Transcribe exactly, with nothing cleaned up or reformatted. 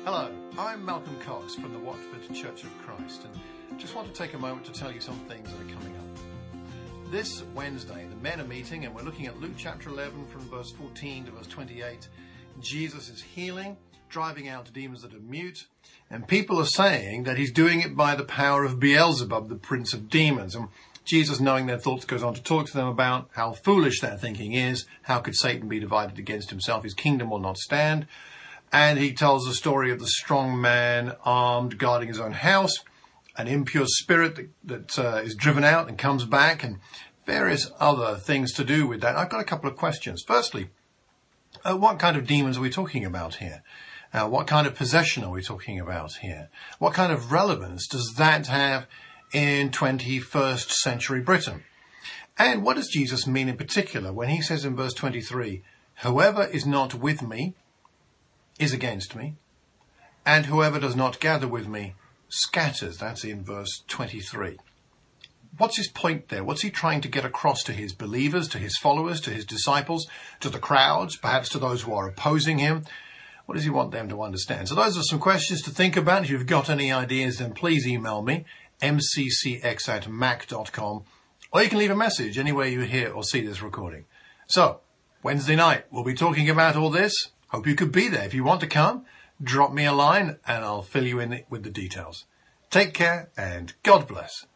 Hello, I'm Malcolm Cox from the Watford Church of Christ, and just want to take a moment to tell you some things that are coming up. This Wednesday, the men are meeting, and we're looking at Luke chapter eleven from verse fourteen to verse twenty-eight. Jesus is healing, driving out demons that are mute, and people are saying that he's doing it by the power of Beelzebub, the prince of demons. And Jesus, knowing their thoughts, goes on to talk to them about how foolish their thinking is. How could Satan be divided against himself? His kingdom will not stand. And he tells the story of the strong man armed, guarding his own house, an impure spirit that, that uh, is driven out and comes back, and various other things to do with that. I've got a couple of questions. Firstly, uh, what kind of demons are we talking about here? Uh, what kind of possession are we talking about here? What kind of relevance does that have in twenty-first century Britain? And what does Jesus mean in particular when he says in verse twenty-three, "Whoever is not with me is against me, and whoever does not gather with me scatters"? That's in verse twenty-three. What's his point there? What's he trying to get across to his believers, to his followers, to his disciples, to the crowds, perhaps to those who are opposing him? What does he want them to understand? So those are some questions to think about. If you've got any ideas, then please email me, m c c x at mac dot com, or you can leave a message anywhere you hear or see this recording. So, Wednesday night, we'll be talking about all this. Hope you could be there. If you want to come, drop me a line and I'll fill you in with the details. Take care and God bless.